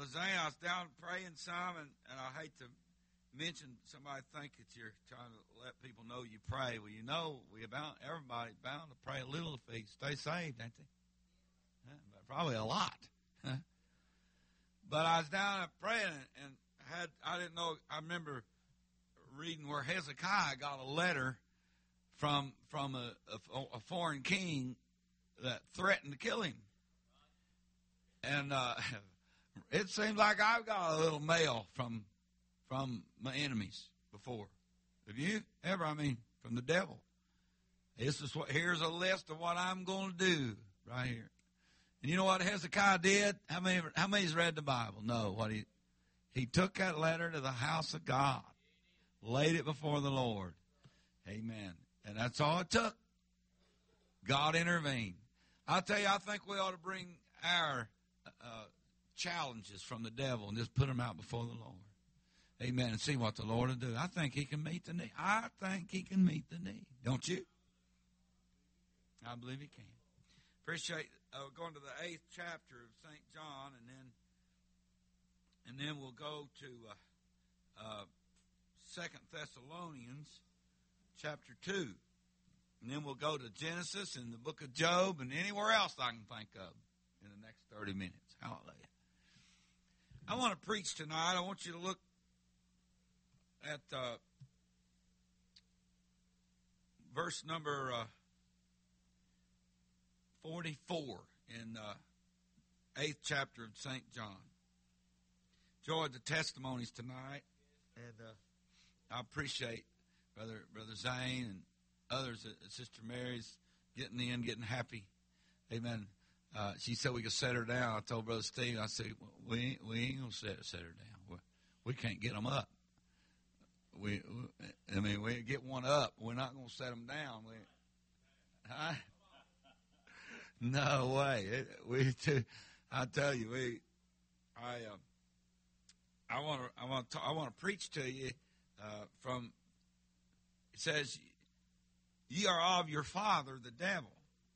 Brother Zane, I was down praying some, and I hate to mention somebody think that you're trying to let people know you pray. Well, you know, everybody's bound to pray a little if they stay saved, ain't they? Probably a lot. But I was down there praying, and I didn't know. I remember reading where Hezekiah got a letter from a foreign king that threatened to kill him, and it seems like I've got a little mail from my enemies before. Have you ever? I mean, from the devil. Here's a list of what I'm going to do right here. And you know what Hezekiah did? How many's read the Bible? No. What he took that letter to the house of God, laid it before the Lord. Amen. And that's all it took. God intervened. I'll tell you, I think we ought to bring our challenges from the devil and just put them out before the Lord. Amen. And see what the Lord will do. I think he can meet the need. I think he can meet the need. Don't you? I believe he can. Appreciate going to the 8th chapter of St. John, and then we'll go to 2 Thessalonians chapter 2. And then we'll go to Genesis and the book of Job and anywhere else I can think of in the next 30 minutes. Hallelujah. I want to preach tonight. I want you to look at verse number 44 in 8th chapter of St. John. Enjoyed the testimonies tonight, and I appreciate Brother Zane and others. Sister Mary's getting happy. Amen. She said we could set her down. I told Brother Steve, I said, we ain't going to set her down. We can't get them up. We get one up. We're not going to set them down. No way. I tell you, I want to preach to you from. It says, "Ye are of your father, the devil."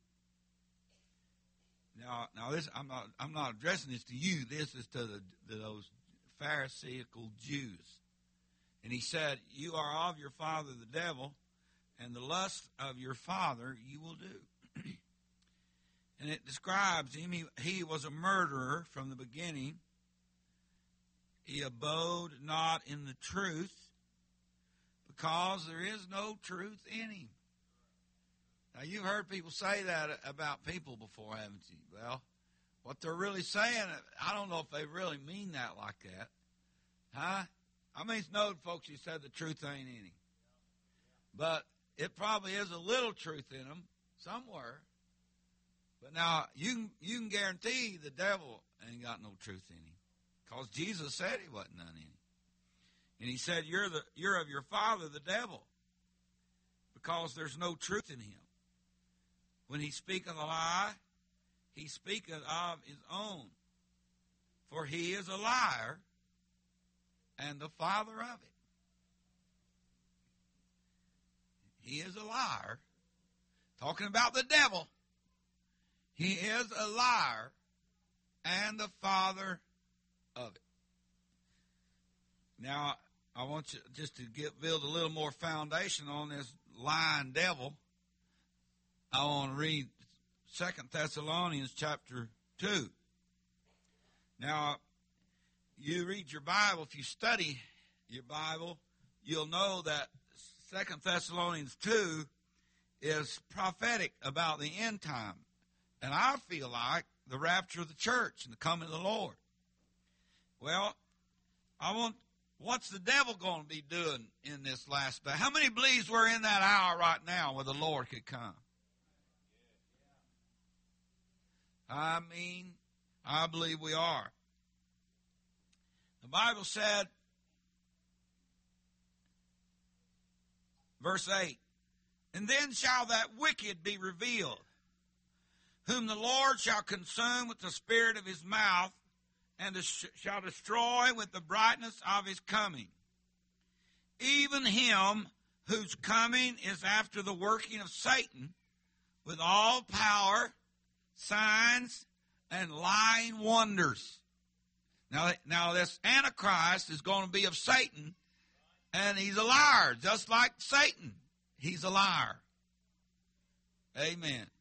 Now this I'm not addressing this to you. This is to those Pharisaical Jews. And he said, "You are of your father, the devil, and the lust of your father you will do." And it describes him. He was a murderer from the beginning. He abode not in the truth, because there is no truth in him. Now, you've heard people say that about people before, haven't you? Well, what they're really saying, I don't know if they really mean that like that. Huh? I mean, it's known folks who said the truth ain't in him. But it probably is a little truth in them somewhere. But now, you can guarantee the devil ain't got no truth in him. Because Jesus said he wasn't none in him. And he said, you're of your father, the devil. Because there's no truth in him. When he speaketh a lie, he speaketh of his own. For he is a liar and the father of it. He is a liar. Talking about the devil. He is a liar and the father of it. Now, I want you just to build a little more foundation on this lying devil. I want to read 2 Thessalonians chapter 2. Now, you read your Bible, if you study your Bible, you'll know that 2 Thessalonians 2 is prophetic about the end time. And I feel like the rapture of the church and the coming of the Lord. Well, what's the devil going to be doing in this last day? How many believes we're in that hour right now where the Lord could come? I believe we are. The Bible said, verse 8, "And then shall that wicked be revealed, whom the Lord shall consume with the spirit of his mouth, and shall destroy with the brightness of his coming. Even him whose coming is after the working of Satan, with all power, signs, and lying wonders." Now this Antichrist is going to be of Satan, and he's a liar, just like Satan. He's a liar. Amen.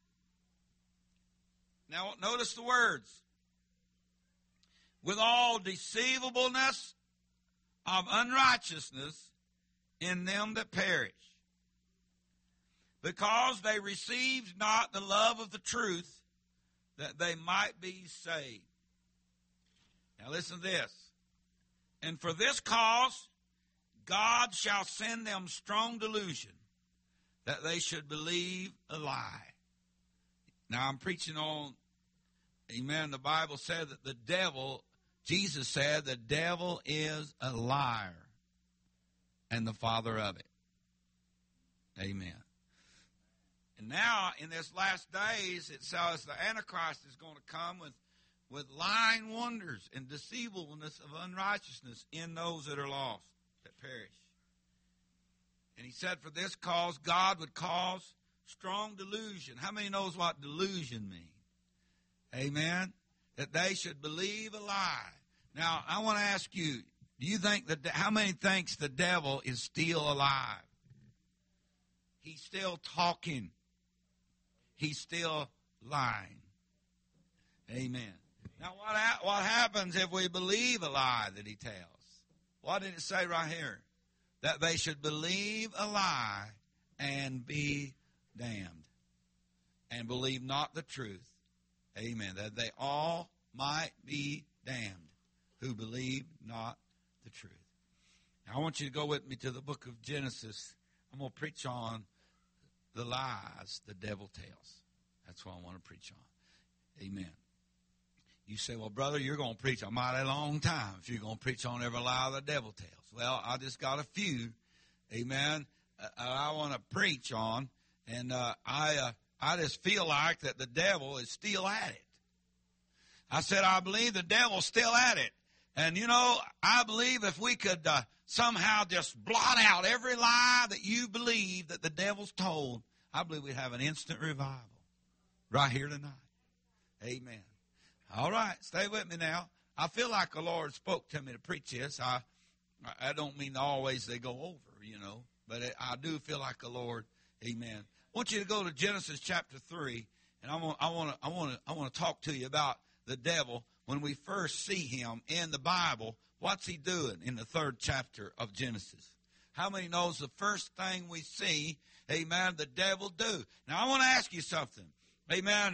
Now notice the words. With all deceivableness of unrighteousness in them that perish, because they received not the love of the truth, that they might be saved. Now listen to this. And for this cause, God shall send them strong delusion, that they should believe a lie. Now I'm preaching on, amen, the Bible said that the devil, Jesus said the devil is a liar and the father of it. Amen. And now, in this last days, it says the Antichrist is going to come with lying wonders and deceivableness of unrighteousness in those that are lost, that perish. And he said, for this cause, God would cause strong delusion. How many knows what delusion means? Amen? That they should believe a lie. Now, I want to ask you, do you think how many thinks the devil is still alive? He's still talking. He's still lying. Amen. Now, what happens if we believe a lie that he tells? What did it say right here? That they should believe a lie and be damned, and believe not the truth. Amen. That they all might be damned who believe not the truth. Now, I want you to go with me to the book of Genesis. I'm going to preach on the lies the devil tells. That's what I want to preach on. Amen. You say, well, brother, you're going to preach a mighty long time if you're going to preach on every lie the devil tells. Well, I just got a few, amen, I want to preach on, and I just feel like that the devil is still at it. I said, I believe the devil's still at it. And, you know, I believe if we could somehow just blot out every lie that you believe that the devil's told, I believe we'd have an instant revival right here tonight. Amen. All right, stay with me now. I feel like the Lord spoke to me to preach this. I don't mean always they go over, you know, but I do feel like the Lord. Amen. I want you to go to Genesis chapter 3, and I want to talk to you about the devil when we first see him in the Bible. What's he doing in the 3rd chapter of Genesis? How many knows the first thing we see, amen, the devil do? Now, I want to ask you something. Amen.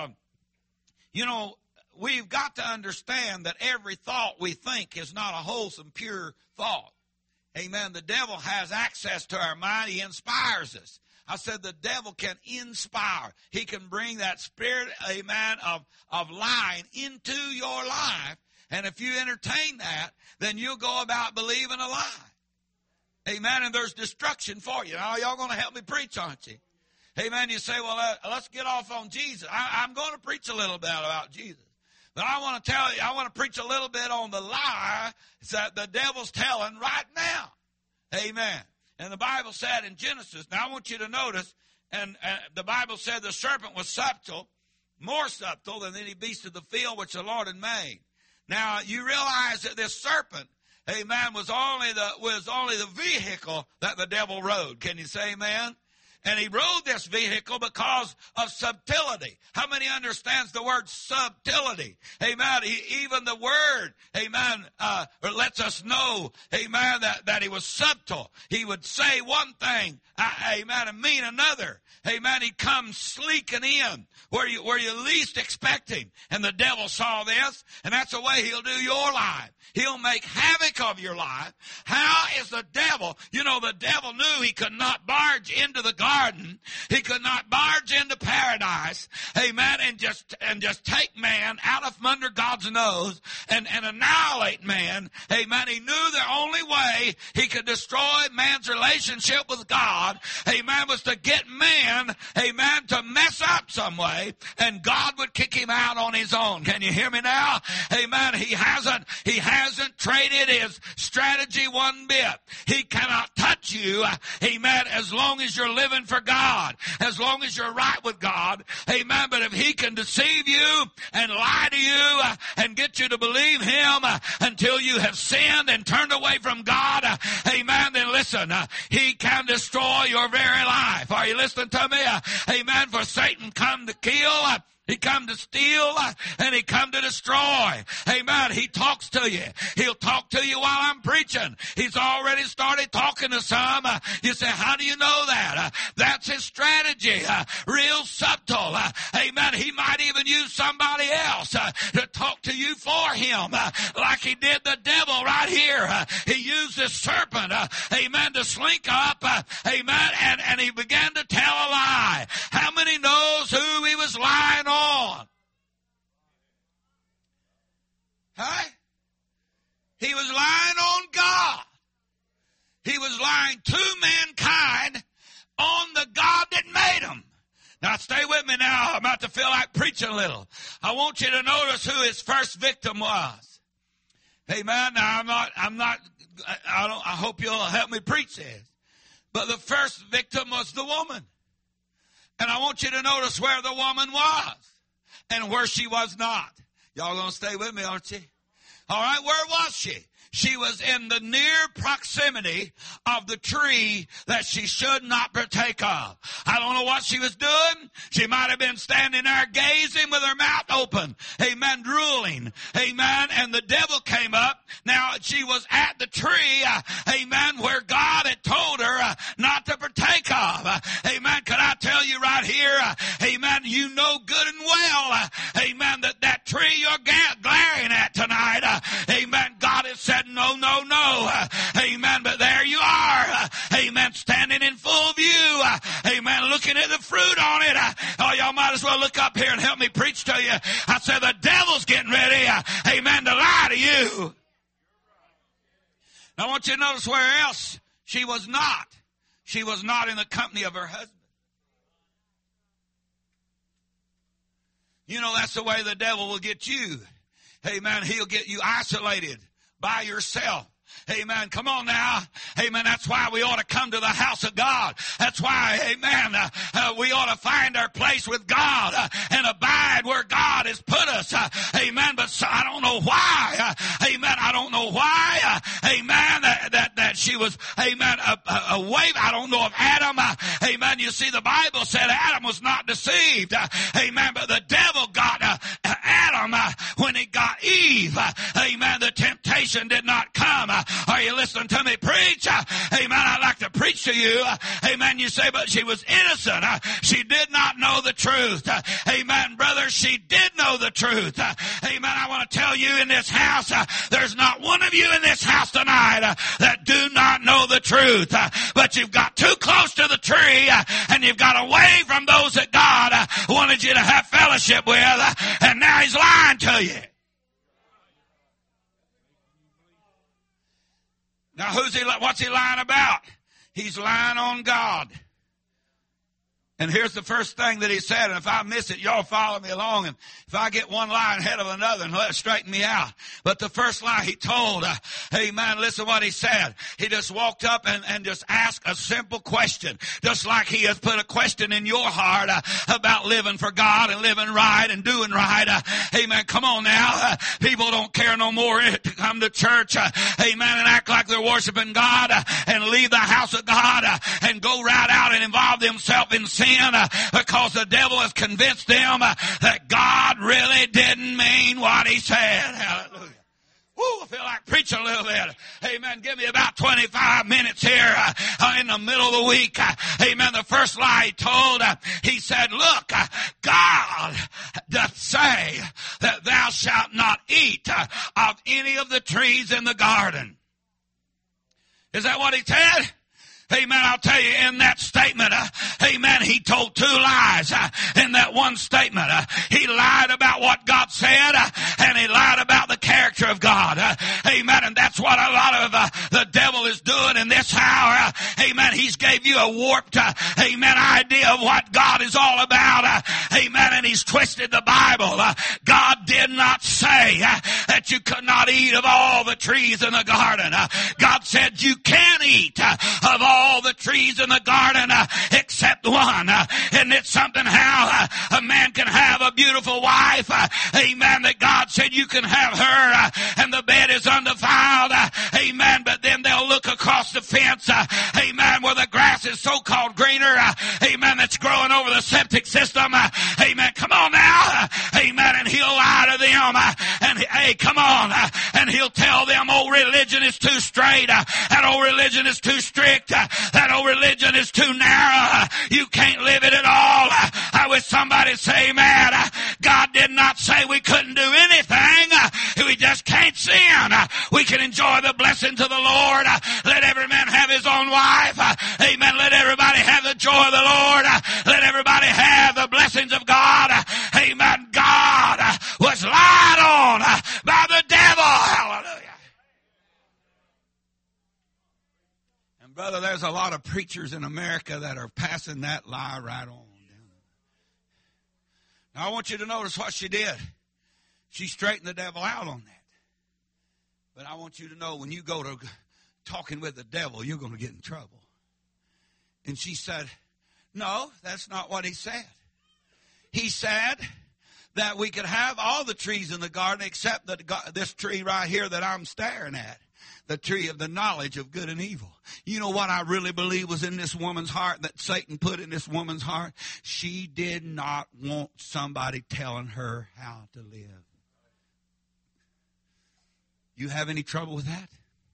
You know, we've got to understand that every thought we think is not a wholesome, pure thought. Amen. The devil has access to our mind. He inspires us. I said the devil can inspire. He can bring that spirit, amen, of lying into your life. And if you entertain that, then you'll go about believing a lie. Amen. And there's destruction for you. Now, y'all going to help me preach, aren't you? Amen. You say, well, let's get off on Jesus. I'm going to preach a little bit about Jesus. But I want to tell you, I want to preach a little bit on the lie that the devil's telling right now. Amen. And the Bible said in Genesis, now I want you to notice, and the Bible said the serpent was subtle, more subtle than any beast of the field which the Lord had made. Now, you realize that this serpent, amen, was only the vehicle that the devil rode. Can you say amen? And he rode this vehicle because of subtlety. How many understands the word subtlety? Amen. Even the word, amen, lets us know, amen, that he was subtle. He would say one thing, amen, and mean another. Amen. He comes sleeking in where you least expect him. And the devil saw this, and that's the way he'll do your life. He'll make havoc of your life. How is the devil? You know, the devil knew he could not barge into the garden. He could not barge into paradise. Amen. And just take man out from under God's nose and annihilate man. Amen. He knew the only way he could destroy man's relationship with God, amen, was to get man, amen, to mess up some way, and God would kick him out on his own. Can you hear me now? Amen. He hasn't traded his strategy one bit. He cannot touch you. Amen. As long as you're living for God. As long as you're right with God. Amen. But if he can deceive you and lie to you and get you to believe him until you have sinned and turned away from God, amen, then listen, he can destroy your very life. Are you listening to me? Amen. For Satan come to kill, he come to steal, and he come to destroy. Amen. He talks to you. He'll talk to you while I'm preaching. He's already started talking to some. You say, how do you know that? That's his strategy. Real subtle. Amen. He might even use somebody else to talk to you for him, like he did the devil right here. He used this serpent, amen, to slink up, amen, and he began to tell a lie. How many knows who he was lying on? Huh? He was lying on God. He was lying to mankind on the God that made him. Now stay with me now. I'm about to feel like preaching a little. I want you to notice who his first victim was. Amen. Now I hope you'll help me preach this. But the first victim was the woman. And I want you to notice where the woman was and where she was not. Y'all gonna stay with me, aren't you? All right, where was she? She was in the near proximity of the tree that she should not partake of. I don't know what she was doing. She might have been standing there gazing with her mouth open. Amen. Drooling. Amen. And the devil came up. Now she was at the tree. Amen. Where God had told her not to partake of. Amen. Could I tell you right here? Amen. You know good and well. Amen. That tree you're glaring at tonight. Amen. God has said no. Amen. But there you are. Amen. Standing in full view. Amen. Looking at the fruit on it. Oh, y'all might as well look up here and help me preach to you. I said the devil's getting ready. Amen. To lie to you. Now I want you to notice where else she was not. She was not in the company of her husband. You know, that's the way the devil will get you. Amen. He'll get you isolated by yourself. Amen. Come on now. Amen. That's why we ought to come to the house of God. That's why, amen, we ought to find our place with God and abide where God has put us. Amen. But so, I don't know why. Amen. I don't know why. Amen. That she was, amen, away. I don't know if Adam, amen. You see, the Bible said Adam was not deceived. Amen. But the devil got Adam when he got Eve. Amen. The temptation did not come. Are you listening to me preach? Amen. I'd like to preach to you. Amen. You say, but she was innocent. She did not know the truth. Amen. Brother, she did know the truth. Amen. I want to tell you in this house, there's not one of you in this house tonight that do not know the truth. But you've got too close to the tree and you've got away from those that God wanted you to have fellowship with. And now he's lying to you. Now, what's he lying about? He's lying on God. And here's the first thing that he said, and if I miss it, y'all follow me along, and if I get one lie ahead of another, and let it straighten me out. But the first lie he told, amen, listen what he said. He just walked up and just asked a simple question, just like he has put a question in your heart about living for God and living right and doing right. Amen, come on now. People don't care no more to come to church, amen, and act like they're worshiping God and leave the house of God and go right out and involve themselves in sin. Because the devil has convinced them that God really didn't mean what he said. Hallelujah. Woo, I feel like preaching a little bit. Amen. Give me about 25 minutes here in the middle of the week. Amen. The first lie he told, he said, look, God doth say that thou shalt not eat of any of the trees in the garden. Is that what he said? Amen. I'll tell you, in that statement, amen, he told two lies. In that one statement, he lied about what God said, and he lied about the character of God. Amen. And that's what a lot of the devil is doing in this hour. Amen. He's gave you a warped, amen, idea of what God is all about. Amen. And he's twisted the Bible. God did not say that you could not eat of all the trees in the garden. God said you can eat of all the trees in the garden except one. Isn't it something how a man can have a beautiful wife? Amen. That God said you can have her and the bed is undefiled. Amen. But then they'll look across the fence. Amen. Where the grass is so-called greener. Amen. That's growing over the septic system. Amen. Come on now. Amen. And he'll lie to them. And hey, come on. And he'll tell them, old religion is too straight. That old religion is too strict. That old religion is too narrow. You can't live it at all. I wish somebody say, man, God did not say we couldn't do anything. We just can't sin. We can enjoy the blessings of the Lord. Let every man have his own wife. Amen. Let everybody have the joy of the Lord. Let everybody have the blessings of God. Amen. God was lied on by the devil. Hallelujah. And brother, there's a lot of preachers in America that are passing that lie right on. Now I want you to notice what she did. She straightened the devil out on that. But I want you to know when you go to talking with the devil, you're going to get in trouble. And she said, no, that's not what he said. He said that we could have all the trees in the garden except this tree right here that I'm staring at. The tree of the knowledge of good and evil. You know what I really believe was in this woman's heart, that Satan put in this woman's heart? She did not want somebody telling her how to live. You have any trouble with that?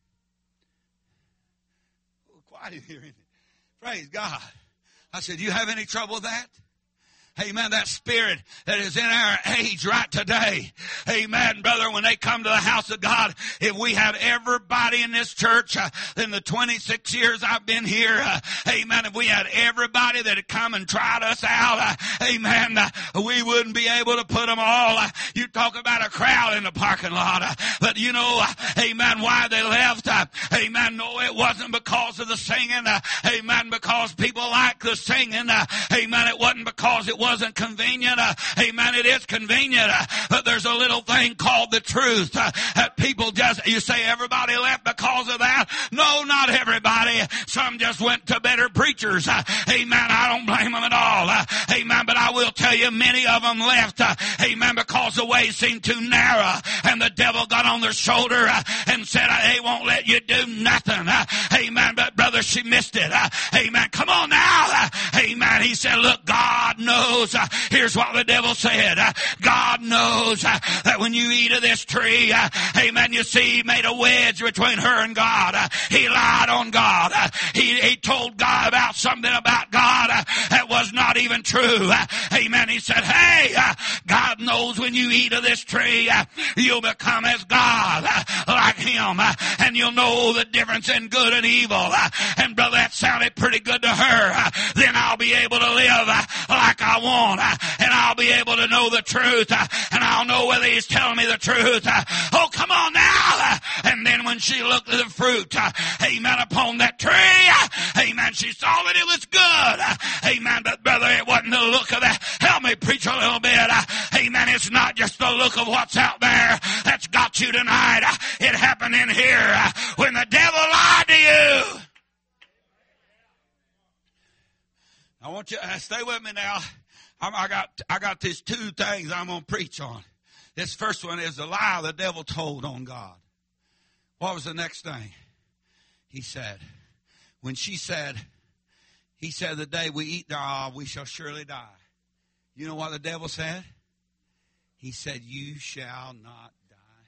Oh, quiet in here, isn't it? Praise God. I said, you have any trouble with that? Amen. That spirit that is in our age right today. Amen, brother. When they come to the house of God, if we had everybody in this church in the 26 years I've been here, amen, if we had everybody that had come and tried us out, amen, we wouldn't be able to put them all. You talk about a crowd in the parking lot. But you know, amen, why they left. Amen. No, it wasn't because of the singing. Amen. Because people like the singing. Amen. It wasn't because it wasn't convenient. Amen. It is convenient. But there's a little thing called the truth. That people just, you say everybody left because of that? No, not everybody. Some just went to better preachers. Amen. I don't blame them at all. Amen. But I will tell you, many of them left. Amen. Because the way seemed too narrow. And the devil got on their shoulder and said, they won't let you do nothing. Amen. But brother, she missed it. Amen. Come on now. Amen. He said, look, God knows. Here's what the devil said. God knows that when you eat of this tree, amen, you see, he made a wedge between her and God. He lied on God. He told God about something about God that was not even true. Amen. He said, hey, God knows when you eat of this tree, you'll become as God, like him, and you'll know the difference in good and evil. And brother, that sounded pretty good to her. Then I'll be able to live like I want, and I'll be able to know the truth, and I'll know whether he's telling me the truth. Oh, come on now. And then when she looked at the fruit, amen, upon that tree, amen, she saw that it was good. Amen. But brother, it wasn't the look of that. Help me preach a little bit. Amen. It's not just the look of what's out there that's got you tonight. It happened in here when the devil lied to you. I want you to stay with me now. I got these two things I'm going to preach on. This first one is the lie the devil told on God. What was the next thing? He said, when she said, he said, the day we eat thereof, we shall surely die. You know what the devil said? He said, you shall not die.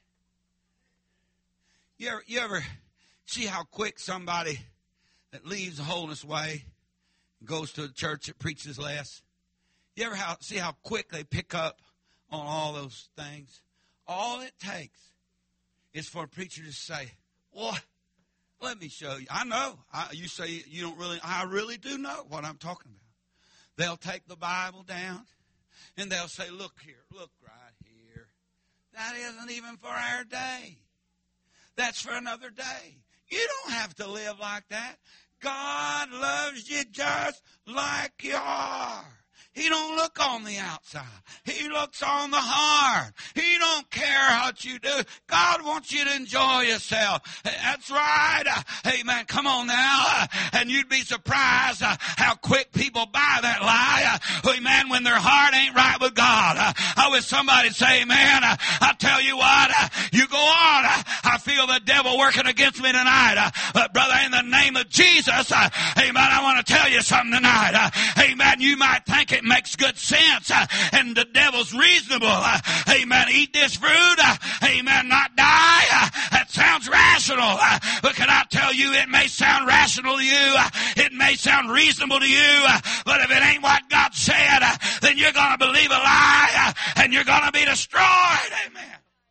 You ever see how quick somebody that leaves the holiness way goes to a church that preaches less? You ever see how quick they pick up on all those things? All it takes is for a preacher to say, well, let me show you. I know. You say you don't really, I really do know what I'm talking about. They'll take the Bible down and they'll say, look here, look right here. That isn't even for our day. That's for another day. You don't have to live like that. God loves you just like you are. He don't look on the outside. He looks on the heart. He don't care what you do. God wants you to enjoy yourself. That's right. Amen. Come on now. And you'd be surprised how quick people buy that lie. Amen. When their heart ain't right with God. I wish somebody say, man, I tell you what, you go on. I feel the devil working against me tonight. But brother, in the name of Jesus, amen, I want to tell you something tonight. Amen. You might think it makes good sense. And the devil's reasonable. Amen. Eat this fruit. Amen. Not die. That sounds rational. But can I tell you, it may sound rational to you. It may sound reasonable to you. But if it ain't what God said, then you're going to believe a lie and you're going to be destroyed. Amen.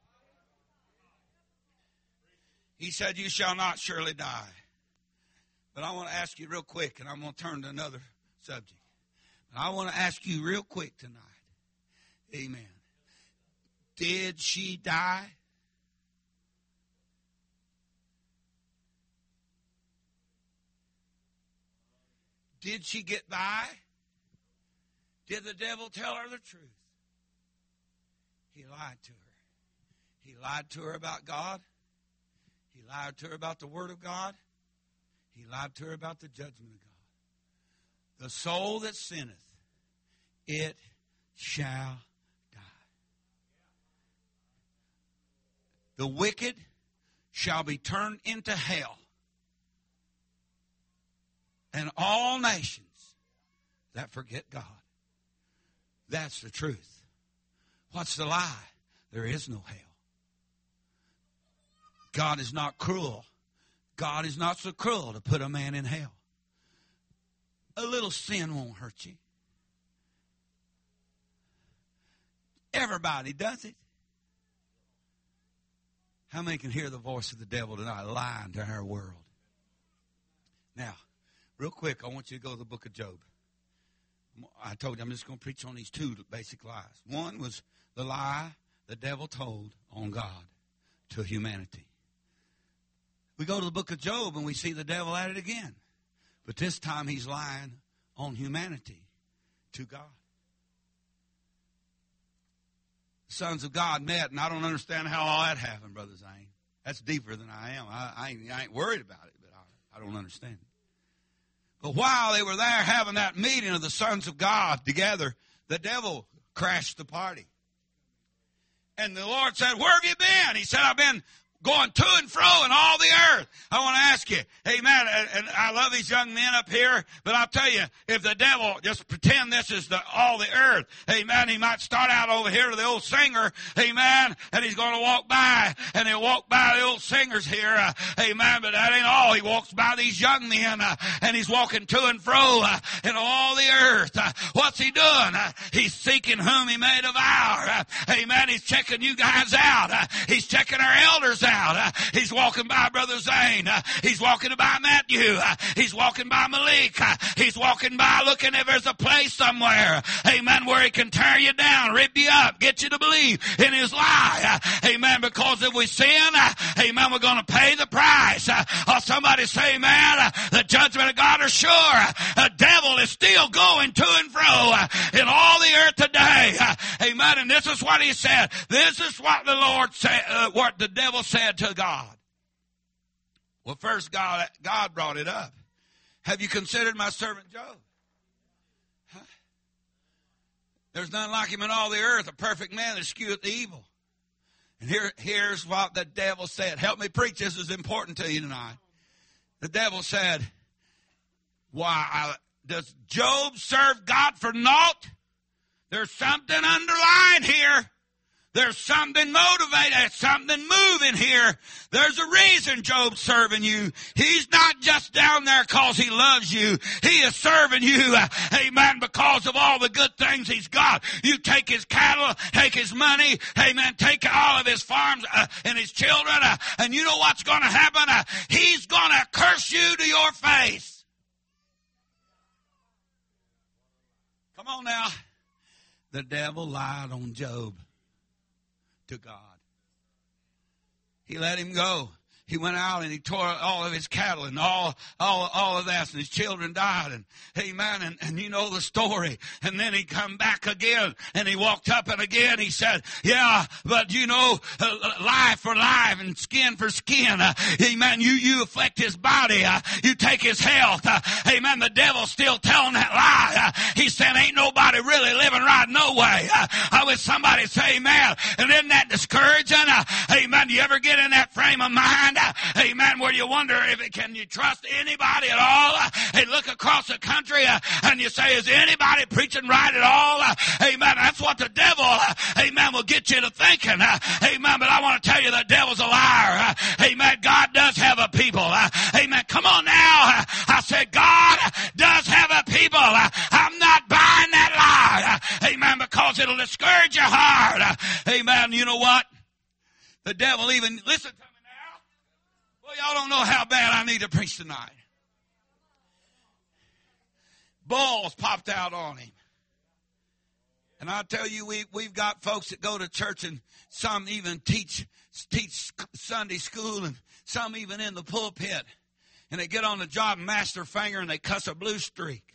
He said, you shall not surely die. But I want to ask you real quick, and I'm going to turn to another subject. But I want to ask you real quick tonight. Amen. Did she die? Did she get by? Did the devil tell her the truth? He lied to her. He lied to her about God. He lied to her about the Word of God. He lied to her about the judgment of God. The soul that sinneth, it shall die. The wicked shall be turned into hell, and all nations that forget God. That's the truth. What's the lie? There is no hell. God is not cruel. God is not so cruel to put a man in hell. A little sin won't hurt you. Everybody does it. How many can hear the voice of the devil tonight lying to our world? Now, real quick, I want you to go to the book of Job. I told you I'm just going to preach on these two basic lies. One was the lie the devil told on God to humanity. We go to the book of Job and we see the devil at it again. But this time he's lying on humanity to God. The sons of God met, and I don't understand how all that happened, Brother Zane. That's deeper than I am. I ain't worried about it, but I don't understand it. But while they were there having that meeting of the sons of God together, the devil crashed the party. And the Lord said, where have you been? He said, I've been going to and fro in all the earth. I want to ask you, amen, and I love these young men up here, but I'll tell you, if the devil just pretend this is all the earth, amen, he might start out over here to the old singer, amen, and he's going to walk by, and he'll walk by the old singers here, amen, but that ain't all. He walks by these young men, and he's walking to and fro in all the earth. What's he doing? He's seeking whom he may devour. Amen, he's checking you guys out. He's checking our elders out. He's walking by Brother Zane. He's walking by Matthew. He's walking by Malik. He's walking by looking if there's a place somewhere, amen, where he can tear you down, rip you up, get you to believe in his lie. Amen, because if we sin, amen, we're going to pay the price. Or somebody say, man, the judgment of God is sure. The devil is still going to and fro in all the earth today. Amen, and this is what he said. This is what the Lord said, what the devil said to God. Well, first God brought it up. Have you considered my servant Job? Huh? There's none like him in all the earth, a perfect man that escheweth the evil. And here's what the devil said. Help me preach. This is important to you tonight. The devil said, why, does Job serve God for naught? There's something underlying here. There's something motivating, something moving here. There's a reason Job's serving you. He's not just down there because he loves you. He is serving you, amen, because of all the good things he's got. You take his cattle, take his money, amen, take all of his farms and his children, and you know what's going to happen? He's going to curse you to your face. Come on now. The devil lied on Job to God. He let him go. he went out and he tore all of his cattle and all of that, and his children died, and amen, and you know the story. And then he come back again, and he walked up, and again he said, yeah, but you know, life for life and skin for skin. Amen. You affect his body. You take his health. Amen. The devil's still telling that lie. He said, ain't nobody really living right no way. I wish somebody say amen. And isn't that discouraging? Amen. Do you ever get in that frame of mind? Amen. Where you wonder can you trust anybody at all? Hey, look across the country and you say, is anybody preaching right at all? Amen. That's what the devil, amen, will get you to thinking. Amen. But I want to tell you the devil's a liar. Amen. God does have a people. Amen. Come on now. I said God does have a people. I'm not buying that lie. Amen. Because it'll discourage your heart. Amen. You know what? The devil even, listen to me now. Well, y'all don't know how bad I need to preach tonight. Balls popped out on him. And I tell you, we've got folks that go to church, and some even teach Sunday school, and some even in the pulpit. And they get on the job and mash their finger and they cuss a blue streak.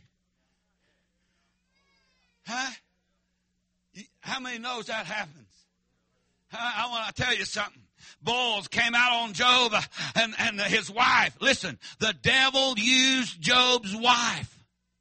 Huh? How many knows that happens? I want to tell you something. Bulls came out on Job and his wife. Listen, the devil used Job's wife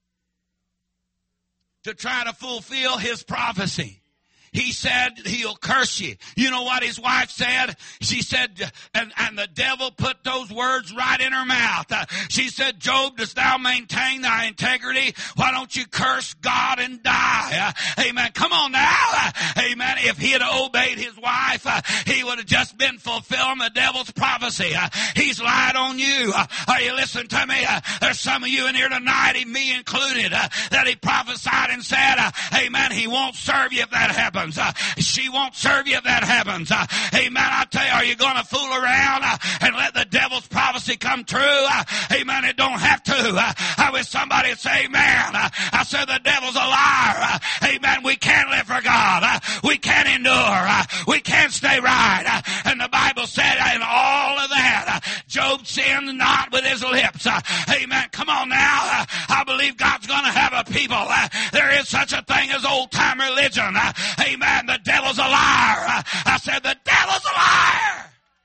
to try to fulfill his prophecy. He said he'll curse you. You know what his wife said? She said, and the devil put those words right in her mouth. She said, Job, dost thou maintain thy integrity? Why don't you curse God and die? Amen. Come on now. Amen. If he had obeyed his wife, he would have just been fulfilling the devil's prophecy. He's lied on you. Are you listening to me? There's some of you in here tonight, me included, that he prophesied and said, amen, he won't serve you if that happens. She won't serve you if that happens. Amen. I tell you, are you going to fool around and let the devil's prophecy come true? Amen. It don't have to. I wish somebody would say amen. I said the devil's a liar. Amen. We can't live for God. We can't endure. We can't stay right. And the Bible said in all of that, Job sinned not with his lips. Amen. Come on now. I believe God's going to have a people. There is such a thing as old-time religion. Amen. The devil's a liar. I said the devil's a liar.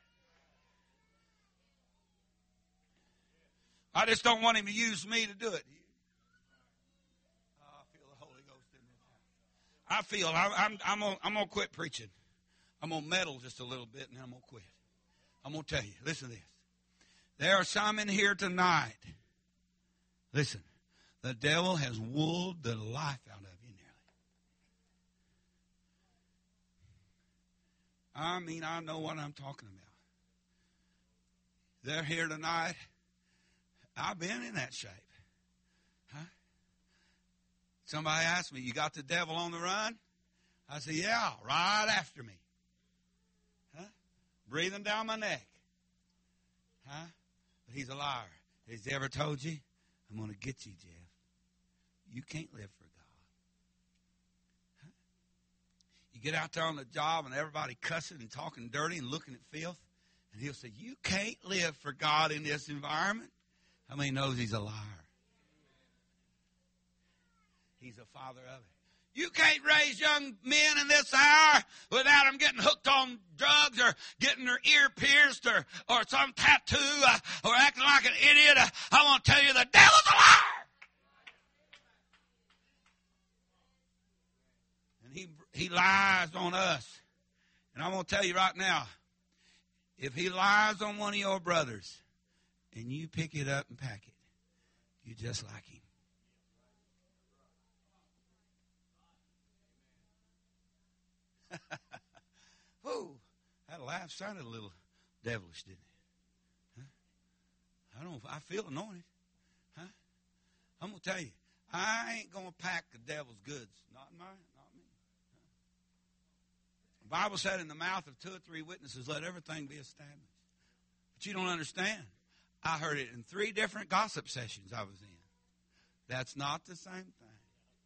I just don't want him to use me to do it. I feel the Holy Ghost in me. I feel I'm gonna quit preaching. I'm gonna meddle just a little bit and then I'm gonna quit. I'm gonna tell you. Listen to this. There are some in here tonight. Listen, the devil has wooled the life out of you. I mean, I know what I'm talking about. They're here tonight. I've been in that shape. Huh? Somebody asked me, you got the devil on the run? I said, yeah, right after me. Huh? Breathing down my neck. Huh? But he's a liar. Has he ever told you, I'm going to get you, Jeff? You can't live for God. You get out there on the job and everybody cussing and talking dirty and looking at filth. And he'll say, you can't live for God in this environment. How many knows he's a liar? He's a father of it. You can't raise young men in this hour without them getting hooked on drugs or getting their ear pierced or some tattoo or acting like an idiot. I want to tell you the devil's a liar. He lies on us. And I'm going to tell you right now, if he lies on one of your brothers and you pick it up and pack it, you're just like him. Oh, that laugh sounded a little devilish, didn't it? Huh? I feel anointed. Huh? I'm going to tell you, I ain't going to pack the devil's goods. Not mine. The Bible said in the mouth of 2 or 3 witnesses, let everything be established. But you don't understand. I heard it in 3 different gossip sessions I was in. That's not the same thing.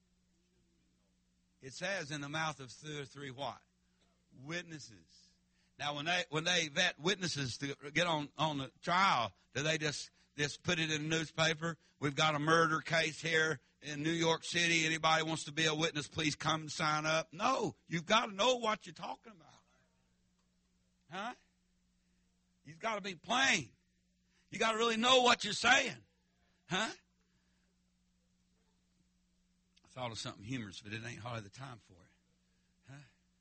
It says in the mouth of 2 or 3 what? Witnesses. Now, when they vet witnesses to get on the trial, do they just put it in the newspaper? We've got a murder case here in New York City. Anybody wants to be a witness, please come and sign up. No, you've got to know what you're talking about. Huh? You've got to be plain. You got to really know what you're saying. Huh? I thought of something humorous, but it ain't hardly the time for it. Huh?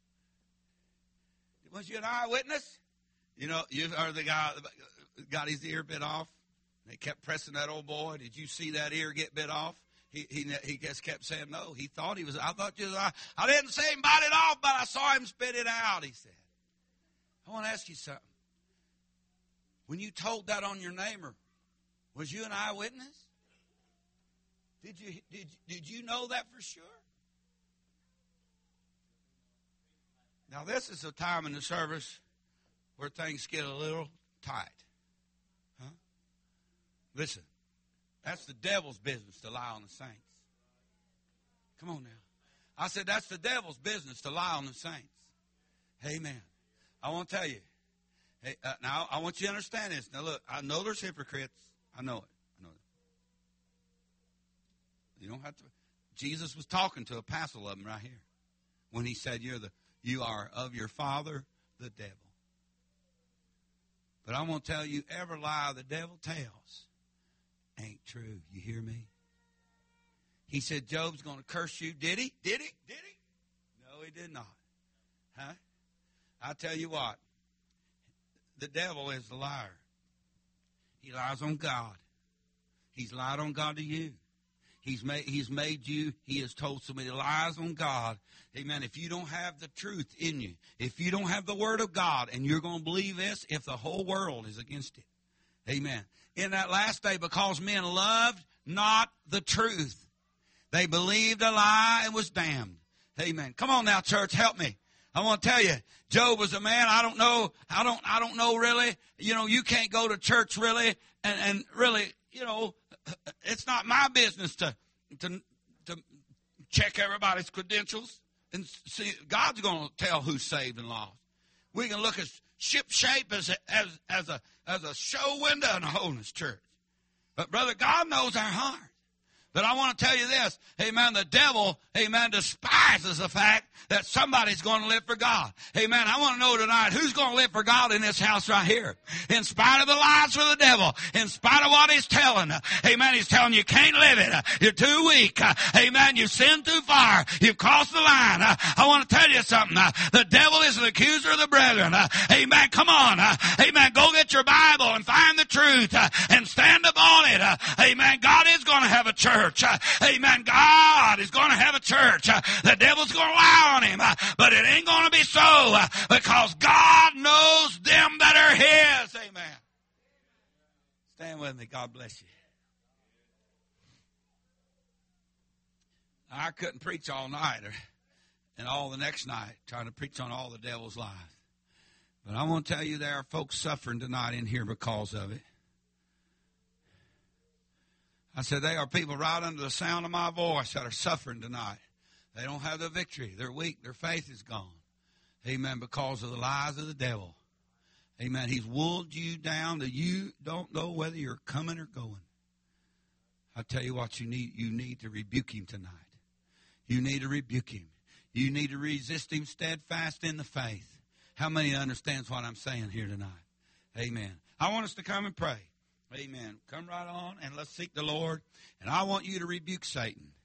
Was you an eyewitness? You know, you heard the guy got his ear bit off. They kept pressing that old boy. Did you see that ear get bit off? He just kept saying no. He thought he was. I didn't say him bite it off, but I saw him spit it out. He said. I want to ask you something. When you told that on your neighbor, was you an eyewitness? Did you know that for sure? Now this is a time in the service where things get a little tight. Huh? Listen, that's the devil's business to lie on the saints. Come on now. I said that's the devil's business to lie on the saints. Amen. I want to tell you. Hey, now, I want you to understand this. Now, look, I know there's hypocrites. I know it. You don't have to. Jesus was talking to a passel of them right here when he said, you are of your father, the devil. But I'm going to tell you, every lie the devil tells ain't true. You hear me? He said Job's going to curse you. Did he? Did he? Did he? No, he did not. Huh? I tell you what. The devil is the liar. He lies on God. He's lied on God to you. He's made you. He has told so many lies on God. Amen. If you don't have the truth in you, if you don't have the word of God, and you're going to believe this, if the whole world is against it. Amen. In that last day, because men loved not the truth, they believed a lie and was damned. Amen. Come on now, church, help me. I want to tell you, Job was a man. I don't know really. You know, you can't go to church really, and really, you know, it's not my business to check everybody's credentials and see. God's going to tell who's saved and lost. We can look at ship shape as a show window in a holiness church, but brother, God knows our heart. But I want to tell you this, amen, the devil, amen, despises the fact that somebody's going to live for God. Amen, I want to know tonight, who's going to live for God in this house right here? In spite of the lies of the devil, in spite of what he's telling, amen, he's telling you can't live it. You're too weak. Amen, you've sinned too far. You've crossed the line. I want to tell you something. The devil is an accuser of the brethren. Amen, come on. Amen, go get your Bible and find the truth and stand up on it. Amen, God is going to have a church. Amen. God is going to have a church. The devil's going to lie on him, but it ain't going to be so because God knows them that are his. Amen. Stand with me. God bless you. I couldn't preach all night and all the next night trying to preach on all the devil's lies. But I want to tell you there are folks suffering tonight in here because of it. I said, there are people right under the sound of my voice that are suffering tonight. They don't have the victory. They're weak. Their faith is gone. Amen. Because of the lies of the devil. Amen. He's wooled you down that you don't know whether you're coming or going. I tell you what you need. You need to rebuke him tonight. You need to rebuke him. You need to resist him steadfast in the faith. How many understands what I'm saying here tonight? Amen. I want us to come and pray. Amen. Come right on and let's seek the Lord. And I want you to rebuke Satan.